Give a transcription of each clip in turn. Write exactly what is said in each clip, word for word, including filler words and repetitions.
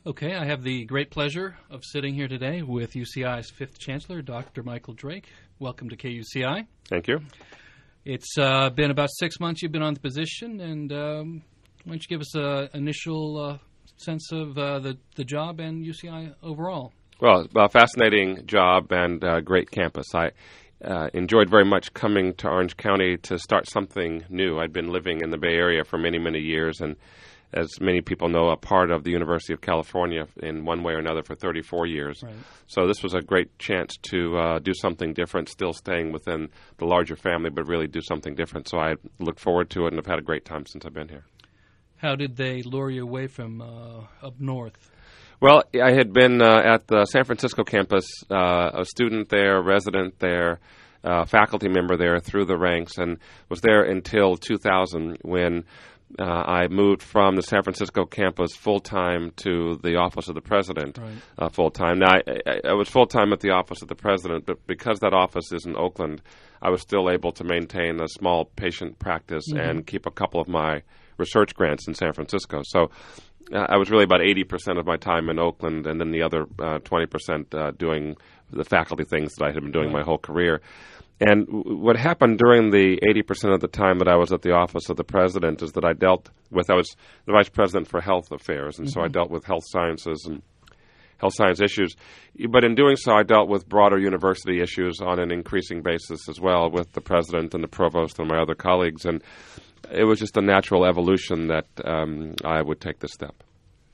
Okay, I have the great pleasure of sitting here today with U C I's fifth Chancellor, Doctor Michael Drake. Welcome to K U C I. Thank you. It's uh, been about six months you've been on the position, and um, why don't you give us an initial uh, sense of uh, the, the job and U C I overall? Well, a fascinating job and uh, great campus. I uh, enjoyed very much coming to Orange County to start something new. I'd been living in the Bay Area for many, many years, and as many people know, a part of the University of California in one way or another for thirty-four years. Right. So this was a great chance to uh, do something different, still staying within the larger family, but really do something different. So I look forward to it, and I've had a great time since I've been here. How did they lure you away from uh, up north? Well, I had been uh, at the San Francisco campus, uh, a student there, a resident there, uh, faculty member there through the ranks, and was there until two thousand when Uh, I moved from the San Francisco campus full-time to the Office of the President Right. uh, full-time. Now, I, I, I was full-time at the Office of the President, but because that office is in Oakland, I was still able to maintain a small patient practice mm-hmm. and keep a couple of my research grants in San Francisco. So uh, I was really about eighty percent of my time in Oakland, and then the other uh, twenty percent uh, doing the faculty things that I had been doing Right. my whole career. And what happened during the eighty percent of the time that I was at the Office of the President is that I dealt with, I was the Vice President for Health Affairs, and mm-hmm. so I dealt with health sciences and health science issues. But in doing so, I dealt with broader university issues on an increasing basis as well with the President and the Provost and my other colleagues. And it was just a natural evolution that um, I would take this step.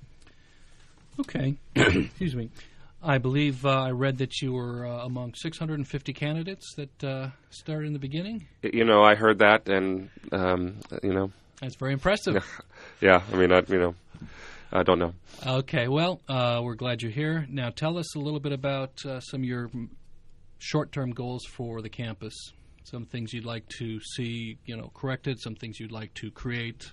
Okay. Excuse me. I believe uh, I read that you were uh, among six hundred fifty candidates that uh, started in the beginning. You know, I heard that, and, um, you know. That's very impressive. Yeah, I mean, I, you know, I don't know. Okay, well, uh, we're glad you're here. Now tell us a little bit about uh, some of your short-term goals for the campus, some things you'd like to see, you know, corrected, some things you'd like to create.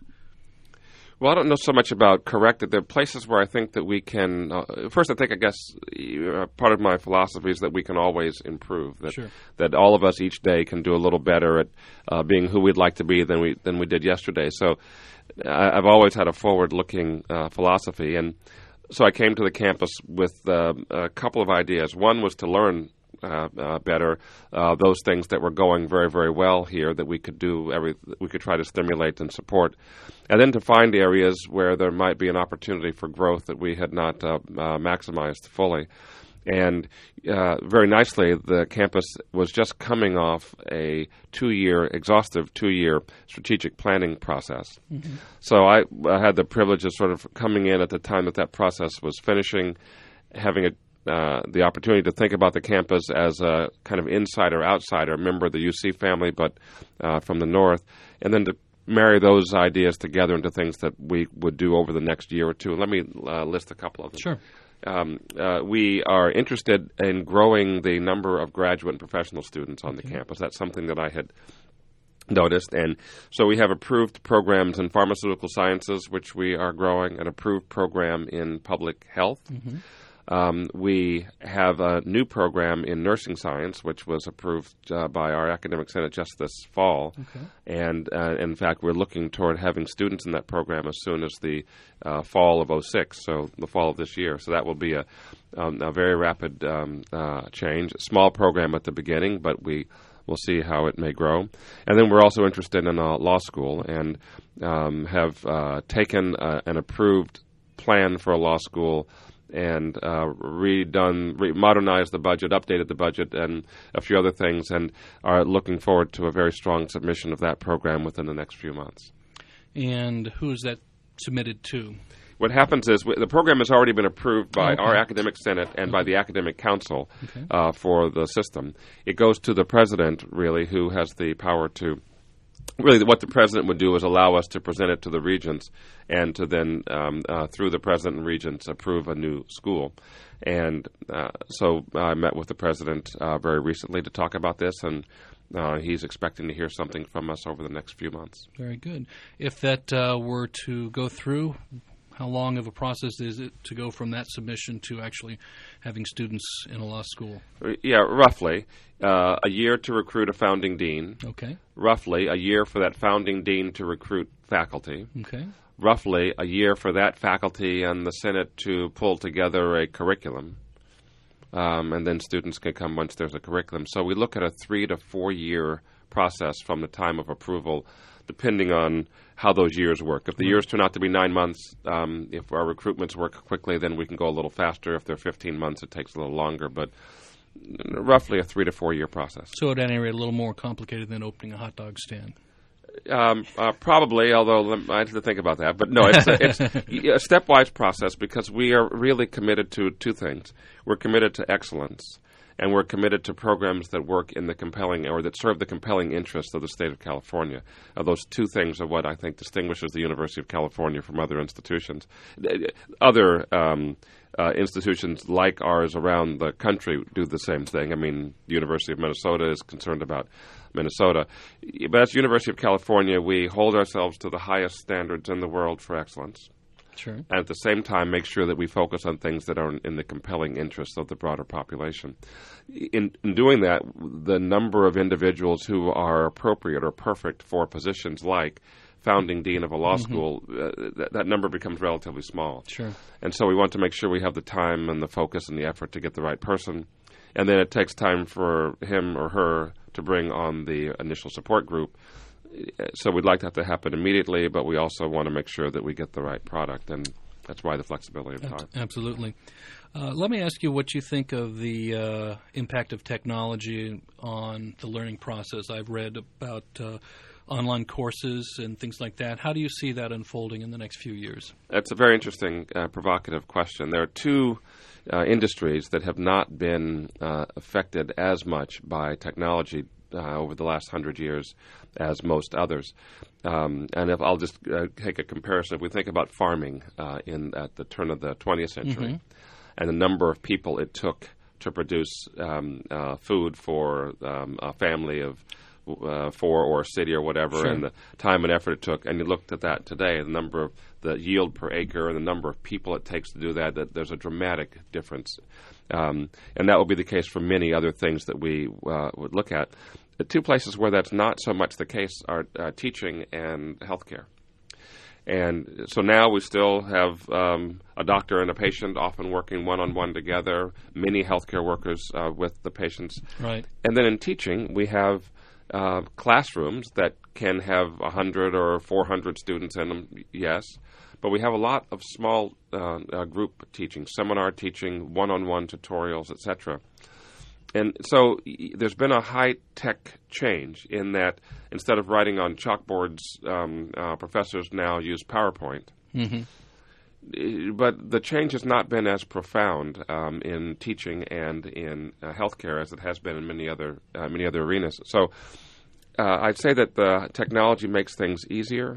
Well, I don't know so much about corrected. There are places where I think that we can uh, – first, I think, I guess, uh, part of my philosophy is that we can always improve, that Sure. that all of us each day can do a little better at uh, being who we'd like to be than we than we did yesterday. So I, I've always had a forward-looking uh, philosophy. And so I came to the campus with uh, a couple of ideas. One was to learn Uh, uh, better uh, those things that were going very, very well here that we could do every we could try to stimulate and support, and then to find areas where there might be an opportunity for growth that we had not uh, uh, maximized fully. And uh, very nicely, the campus was just coming off a two-year, exhaustive two-year strategic planning process. Mm-hmm. So I, I had the privilege of sort of coming in at the time that that process was finishing, having a Uh, the opportunity to think about the campus as a kind of insider-outsider, member of the U C family, but uh, from the north, and then to marry those ideas together into things that we would do over the next year or two. Let me uh, list a couple of them. Sure. Um, uh, we are interested in growing the number of graduate and professional students on okay. the campus. That's something that I had noticed. And so we have approved programs in pharmaceutical sciences, which we are growing, an approved program in public health. Mm-hmm. Um, we have a new program in nursing science, which was approved uh, by our academic senate just this fall. Okay. And uh, in fact, we're looking toward having students in that program as soon as the uh, fall of oh six, so the fall of this year. So that will be a, um, a very rapid um, uh, change. A small program at the beginning, but we will see how it may grow. And then we're also interested in a law school and um, have uh, taken uh, an approved plan for a law school and uh, redone, re- modernized the budget, updated the budget, and a few other things, and are looking forward to a very strong submission of that program within the next few months. And who is that submitted to? What happens is we, the program has already been approved by okay. our academic senate and by the academic council okay. uh, for the system. It goes to the president, really, who has the power to Really, what the president would do is allow us to present it to the regents and to then, um, uh, through the president and regents, approve a new school. And uh, so I met with the president uh, very recently to talk about this, and uh, he's expecting to hear something from us over the next few months. Very good. If that uh, were to go through, how long of a process is it to go from that submission to actually having students in a law school? Yeah, roughly. Uh, a year to recruit a founding dean. Okay. Roughly a year for that founding dean to recruit faculty. Okay. roughly a year for that faculty and the Senate to pull together a curriculum. Um, and then students can come once there's a curriculum. So we look at a three to four year process from the time of approval, depending on how those years work. If the years turn out to be nine months, um, if our recruitments work quickly, then we can go a little faster. If they're fifteen months, it takes a little longer. But roughly a three to four year process. So at any rate, a little more complicated than opening a hot dog stand. Um, uh, probably, although I have to think about that. But no, it's a, it's a stepwise process because we are really committed to two things. We're committed to excellence, and we're committed to programs that work in the compelling or that serve the compelling interests of the state of California. Uh, those two things are what I think distinguishes the University of California from other institutions. Other um, uh, institutions like ours around the country do the same thing. I mean, the University of Minnesota is concerned about Minnesota. But as the University of California, we hold ourselves to the highest standards in the world for excellence. Sure. And at the same time, make sure that we focus on things that are in the compelling interests of the broader population. In, in doing that, the number of individuals who are appropriate or perfect for positions like founding dean of a law mm-hmm. school, uh, that, that number becomes relatively small. Sure. And so we want to make sure we have the time and the focus and the effort to get the right person. And then it takes time for him or her to bring on the initial support group. So we'd like that to happen immediately, but we also want to make sure that we get the right product, and that's why the flexibility of time. Absolutely. Uh, let me ask you what you think of the uh, impact of technology on the learning process. I've read about uh, online courses and things like that. How do you see that unfolding in the next few years? That's a very interesting, uh, provocative question. There are two uh, industries that have not been uh, affected as much by technology uh, over the last hundred years as most others. Um, and if I'll just uh, take a comparison, if we think about farming uh, in at the turn of the twentieth century mm-hmm. and the number of people it took to produce um, uh, food for um, a family of uh, four or a city or whatever, sure. and the time and effort it took, and you looked at that today, the number of the yield per acre and the number of people it takes to do that, that there's a dramatic difference. Um, and that will be the case for many other things that we uh, would look at. The two places where that's not so much the case are uh, teaching and healthcare. And so now we still have um, a doctor and a patient often working one-on-one together, many healthcare workers uh, with the patients. Right. And then in teaching, we have uh, classrooms that can have one hundred or four hundred students in them, yes. But we have a lot of small uh, uh, group teaching, seminar teaching, one-on-one tutorials, et cetera. And so y- there's been a high-tech change in that instead of writing on chalkboards, um, uh, professors now use PowerPoint. Mm-hmm. But the change has not been as profound um, in teaching and in uh, healthcare as it has been in many other uh, many other arenas. So uh, I'd say that the technology makes things easier,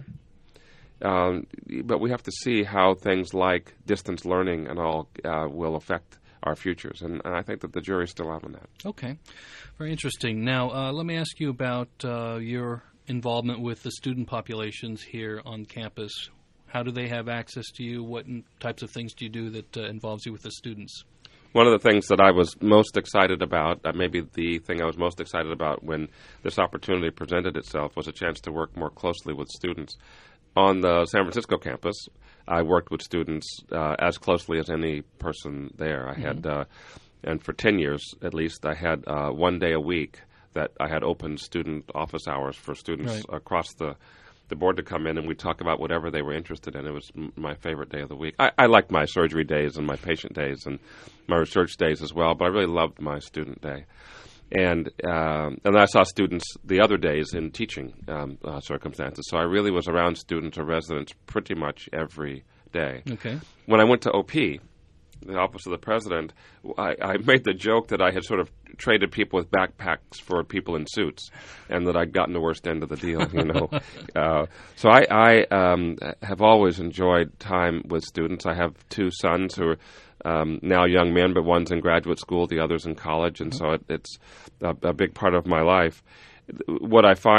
um, but we have to see how things like distance learning and all uh, will affect our futures, and, and I think that the jury's still out on that. Okay. Very interesting. Now, uh, let me ask you about uh, your involvement with the student populations here on campus. How do they have access to you? What types of things do you do that uh, involves you with the students? One of the things that I was most excited about, uh, maybe the thing I was most excited about when this opportunity presented itself, was a chance to work more closely with students. On the San Francisco campus, I worked with students uh, as closely as any person there. I mm-hmm. had, uh, and for ten years at least, I had uh, one day a week that I had open student office hours for students right. across the, the board to come in, and we'd talk about whatever they were interested in. It was m- my favorite day of the week. I, I liked my surgery days and my patient days and my research days as well, but I really loved my student day. And um, and I saw students the other days in teaching um, uh, circumstances. So I really was around students or residents pretty much every day. Okay. When I went to O P, the Office of the President, I, I made the joke that I had sort of traded people with backpacks for people in suits, and that I'd gotten the worst end of the deal. You know. uh, so I, I um, have always enjoyed time with students. I have two sons who are Um, now young men, but one's in graduate school, the other's in college, and mm-hmm. so it, it's a, a big part of my life. What I find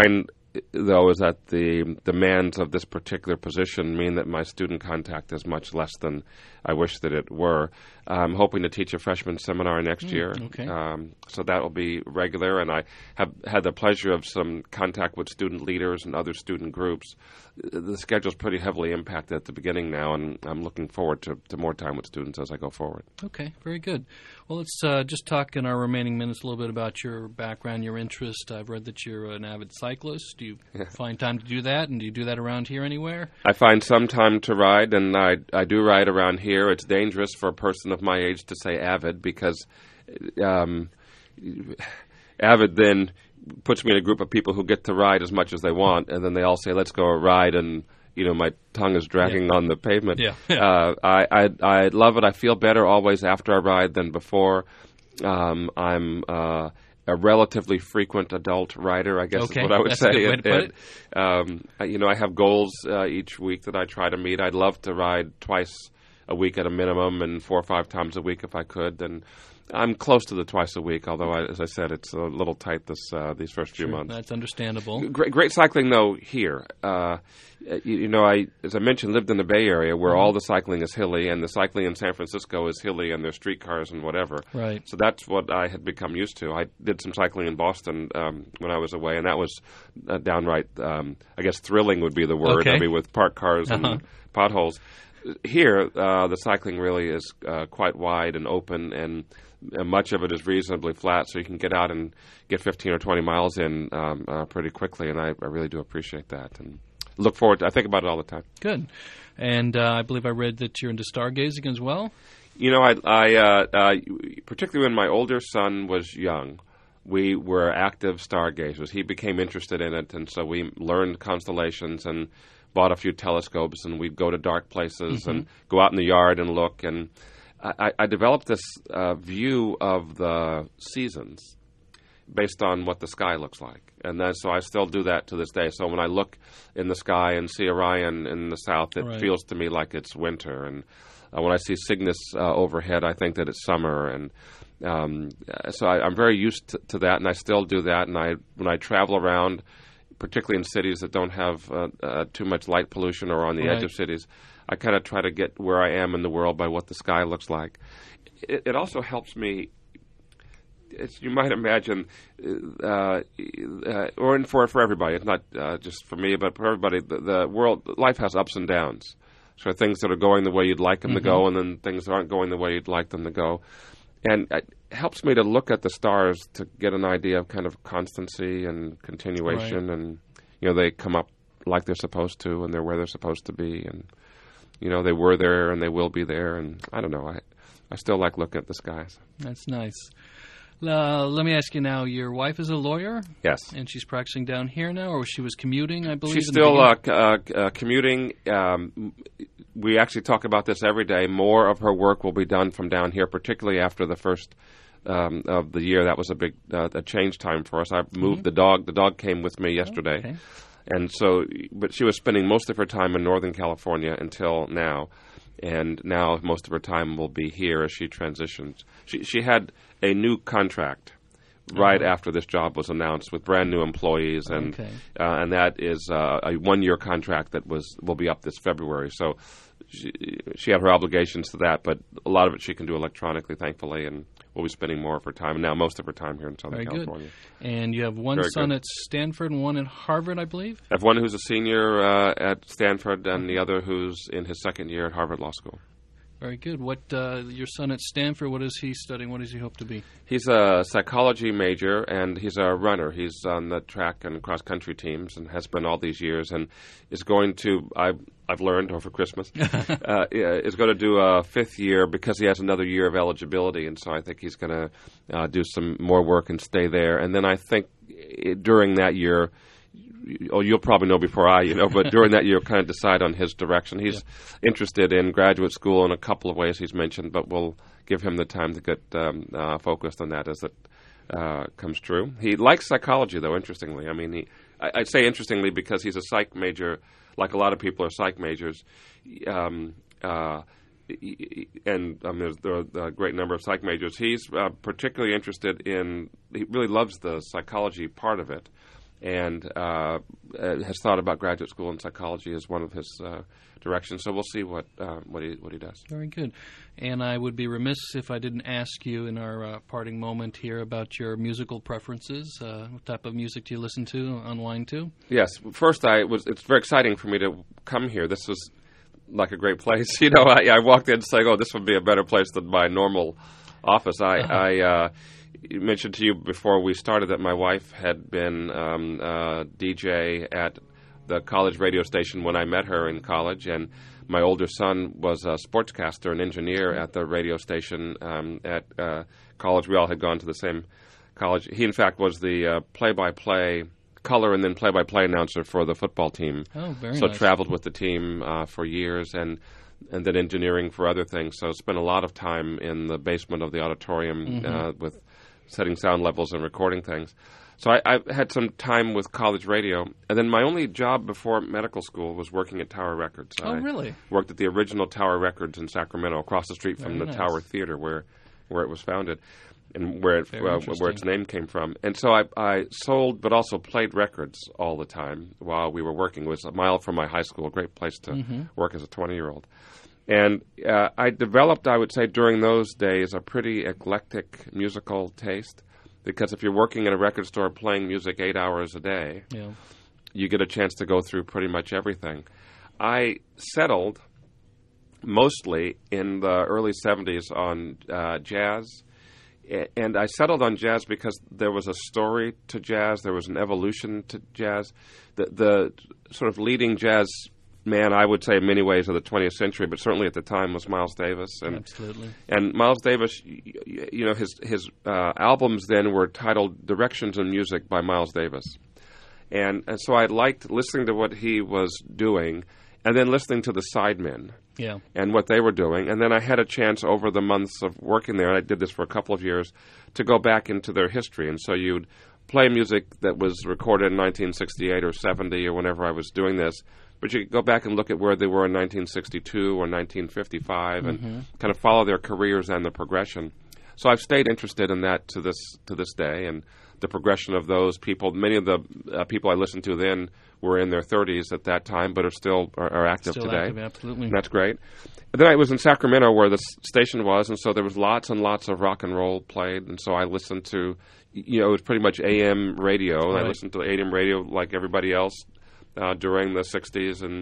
though, is that the demands of this particular position mean that my student contact is much less than I wish that it were. I'm hoping to teach a freshman seminar next Mm, year, okay. um, so that will be regular, and I have had the pleasure of some contact with student leaders and other student groups. The schedule's pretty heavily impacted at the beginning now, and I'm looking forward to, to more time with students as I go forward. Okay, very good. Well, let's uh, just talk in our remaining minutes a little bit about your background, your interest. I've read that you're an avid cyclist. Do you find time to do that, and do you do that around here anywhere? I find some time to ride, and I, I do ride around here. It's dangerous for a person of my age to say avid because um, avid then puts me in a group of people who get to ride as much as they want, and then they all say, let's go a ride, and you know, my tongue is dragging yeah. on the pavement. Yeah. uh, I, I I love it. I feel better always after I ride than before. Um, I'm uh, a relatively frequent adult rider, I guess Okay. is what I would That's say. a good way to put And, um, I- you know, I have goals uh, each week that I try to meet. I'd love to ride twice a week at a minimum, and four or five times a week if I could. And I'm close to the twice a week, although, I, as I said, it's a little tight this uh, these first few Sure, months. that's understandable. Great, great cycling, though, here. Uh, you, you know, I, as I mentioned, lived in the Bay Area where Mm-hmm. all the cycling is hilly, and the cycling in San Francisco is hilly, and there's streetcars and whatever. Right. So that's what I had become used to. I did some cycling in Boston um, when I was away, and that was uh, downright, um, I guess, thrilling would be the word. Okay. I mean, with parked cars and Uh-huh. potholes. Here, uh, the cycling really is uh, quite wide and open, and uh, much of it is reasonably flat, so you can get out and get fifteen or twenty miles in um, uh, pretty quickly, and I, I really do appreciate that. And look forward to I think about it all the time. Good. And uh, I believe I read that you're into stargazing as well? You know, I, I uh, uh, particularly when my older son was young, we were active stargazers. He became interested in it, and so we learned constellations and bought a few telescopes, and we'd go to dark places Mm-hmm. and go out in the yard and look. And I, I developed this uh, view of the seasons based on what the sky looks like. And then, so I still do that to this day. So when I look in the sky and see Orion in the south, it Right. feels to me like it's winter. And uh, when I see Cygnus uh, overhead, I think that it's summer. And um, so I, I'm very used to, to that, and I still do that. And I, when I travel around, particularly in cities that don't have uh, uh, too much light pollution or on the Right. edge of cities, I kind of try to get where I am in the world by what the sky looks like. It, it also helps me, as you might imagine, uh, uh, or in for for everybody. It's not uh, just for me, but for everybody. The, the world, life has ups and downs. So things that are going the way you'd like them Mm-hmm. to go, and then things that aren't going the way you'd like them to go. And it helps me to look at the stars to get an idea of kind of constancy and continuation. Right. And, you know, they come up like they're supposed to, and they're where they're supposed to be. And, you know, they were there and they will be there. And I don't know. I, I still like looking at the skies. That's nice. Uh, let me ask you now, your wife is a lawyer? Yes. And she's practicing down here now, or she was commuting, I believe? She's in the still uh, beginning? c- uh, uh, commuting. Um, we actually talk about this every day. More of her work will be done from down here, particularly after the first um, of the year. That was a big uh, a change time for us. I moved Mhm. the dog. The dog came with me yesterday. Okay. And so, but she was spending most of her time in Northern California until now. And now most of her time will be here as she transitions. She, she had a new contract right Uh-huh. after this job was announced with brand new employees, and Okay. uh, and that is uh, a one-year contract that was will be up this February. So she, she had her obligations to that, but a lot of it she can do electronically, thankfully, and we'll be spending more of her time, and now most of her time here in Southern Very good. California. And you have one Very son good. at Stanford and one at Harvard, I believe? I have one who's a senior uh, at Stanford, and the other who's in his second year at Harvard Law School. Very good. What uh, your son at Stanford, what is he studying? What does he hope to be? He's a psychology major, and he's a runner. He's on the track and cross-country teams and has been all these years, and is going to, I've, I've learned over Christmas, uh, is going to do a fifth year because he has another year of eligibility, and so I think he's going to uh, do some more work and stay there. And then I think eh, during that year, oh, you'll probably know before I, you know, but during that year, kind of decide on his direction. He's yeah. interested in graduate school in a couple of ways he's mentioned, but we'll give him the time to get um, uh, focused on that as it uh, comes true. He likes psychology, though, interestingly. I mean, he, I, I say interestingly because he's a psych major, like a lot of people are psych majors. Um, uh, and um, there's, there are a great number of psych majors. He's uh, particularly interested in, he really loves the psychology part of it. and uh, has thought about graduate school in psychology as one of his uh, directions. So we'll see what uh, what he what he does. Very good. And I would be remiss if I didn't ask you in our uh, parting moment here about your musical preferences. Uh, what type of music do you listen to, unwind to? Yes. First, I was. It's very exciting for me to come here. This was like a great place. You know, I, I walked in saying, "Oh, this would be a better place than my normal office." I. Uh-huh. I uh, mentioned to you before we started that my wife had been um, uh, D J at the college radio station when I met her in college, and my older son was a sportscaster and engineer at the radio station um, at uh, college. We all had gone to the same college. He, in fact, was the uh, play-by-play color and then play-by-play announcer for the football team. Oh, very so nice. So traveled with the team uh, for years and and then engineering for other things. So spent a lot of time in the basement of the auditorium mm-hmm. uh, with setting sound levels and recording things. So I, I had some time with college radio, and then my only job before medical school was working at Tower Records. Oh, I really? Worked at the original Tower Records in Sacramento, across the street from Very the nice. Tower Theater, where where it was founded, and where it, Very uh, where its name came from. And so I, I sold, but also played records all the time while we were working. It was a mile from my high school, a great place to mm-hmm. work as a twenty-year-old. And uh, I developed, I would say, during those days, a pretty eclectic musical taste. Because if you're working in a record store playing music eight hours a day, yeah. you get a chance to go through pretty much everything. I settled mostly in the early seventies on uh, jazz. And I settled on jazz because there was a story to jazz. There was an evolution to jazz. The, the sort of leading jazz man, I would say, in many ways of the twentieth century, but certainly at the time was Miles Davis. And, Absolutely. And Miles Davis, you know, his his uh, albums then were titled Directions in Music by Miles Davis. And, and so I liked listening to what he was doing and then listening to the sidemen yeah. and what they were doing. And then I had a chance over the months of working there, and I did this for a couple of years, to go back into their history. And so you'd play music that was recorded in nineteen sixty-eight or seventy or whenever I was doing this, but you could go back and look at where they were in nineteen sixty-two or nineteen fifty-five and mm-hmm. kind of follow their careers and the progression. So I've stayed interested in that to this to this day, and the progression of those people. Many of the uh, people I listened to then were in their thirties at that time, but are still are, are active still today. Active, absolutely. And that's great. And then I was in Sacramento where the station was, and so there was lots and lots of rock and roll played, and so I listened to, you know, it was pretty much A M radio, and right. I listened to A M radio like everybody else uh, during the sixties, and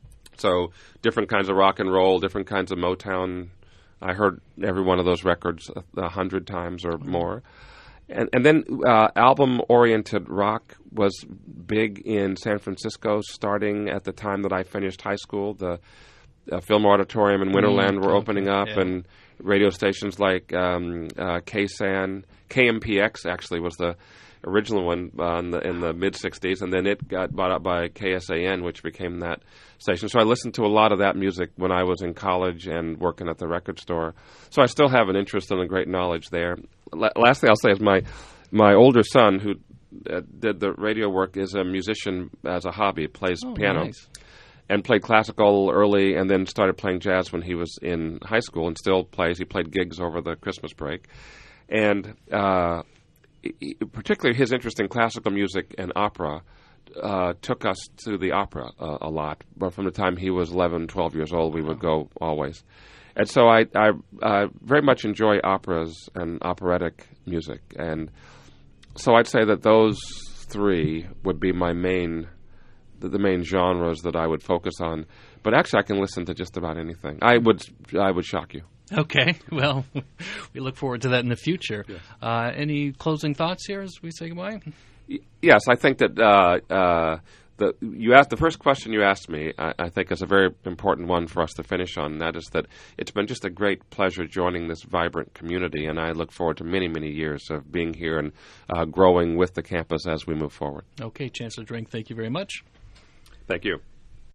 so different kinds of rock and roll, different kinds of Motown. I heard every one of those records a, a hundred times or more. And, and then uh, album-oriented rock was big in San Francisco starting at the time that I finished high school. The uh, Fillmore Auditorium and Winterland mm, were opening up, yeah. and radio stations like um, uh, K S A N, K M P X actually was the original one uh, in the, in the mid-sixties, and then it got bought up by K S A N, which became that station. So I listened to a lot of that music when I was in college and working at the record store. So I still have an interest and a great knowledge there. La- last thing I'll say is my my older son, who uh, did the radio work, is a musician as a hobby, plays oh, piano. Nice. And played classical early and then started playing jazz when he was in high school and still plays. He played gigs over the Christmas break. And uh, he, particularly his interest in classical music and opera uh, took us to the opera uh, a lot. But from the time he was eleven, twelve years old, we would go always. And so I, I uh, very much enjoy operas and operatic music. And so I'd say that those three would be my main The, the main genres that I would focus on, but actually I can listen to just about anything. I would I would shock you. Okay, well, we look forward to that in the future. Yes. Uh, any closing thoughts here as we say goodbye? Y- yes, I think that uh, uh, the you asked the first question you asked me. I, I think is a very important one for us to finish on. And that is that it's been just a great pleasure joining this vibrant community, and I look forward to many many years of being here and uh, growing with the campus as we move forward. Okay, Chancellor Drink, thank you very much. Thank you.